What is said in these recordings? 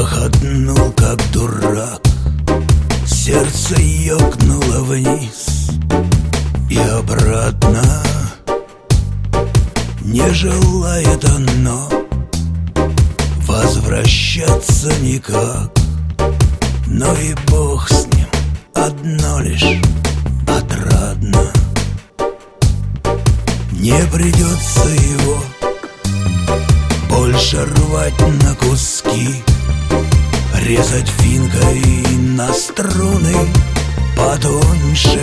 Хохотнул, как дурак, сердце ёкнуло вниз и обратно. Не желает оно возвращаться никак. Но и бог с ним, одно лишь отрадно. Не придется его больше рвать на куски, резать финкой на струны потоньше.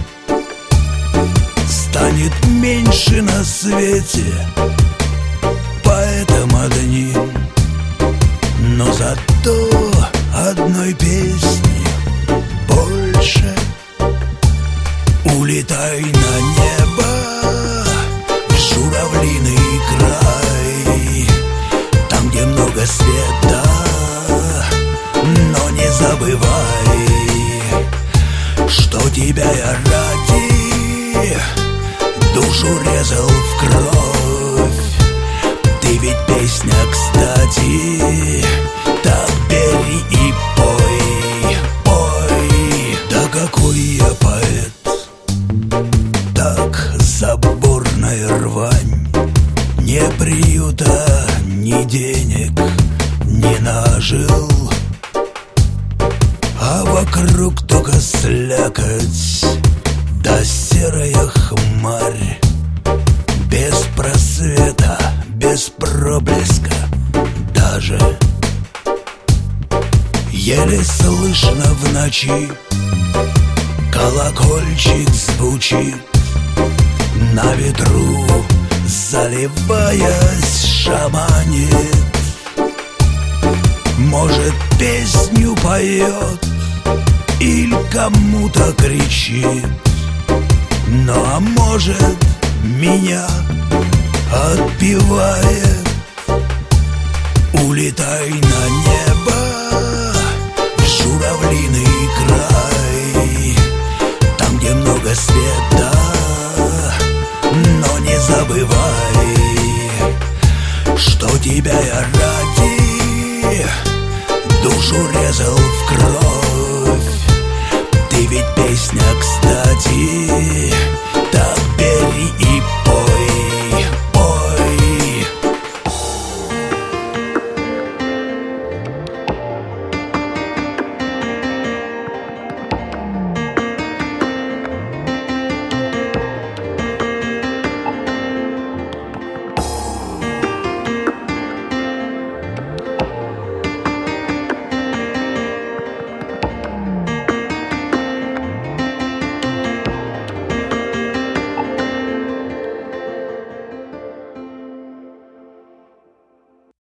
Станет меньше на свете поэтом одним, но зато одной песни больше. Улетай на небо, в журавлиный край, там, где много света, но не забывай, что тебя я ради душу резал в кровь. Ты ведь песня, кстати, так бери и пой, пой. Да какой я поэт, так заборная рвань. Ни приюта, ни денег не нажил, а вокруг только слякоть да серая хмарь. Без просвета, без проблеска даже. Еле слышно в ночи колокольчик звучит, на ветру заливаясь шаманит. Может, песню поет или кому-то кричит, ну а может, меня отпевает. Улетай на небо, в журавлиный край, там, где много света, но не забывай, что тебя я ради душу резал в кровь.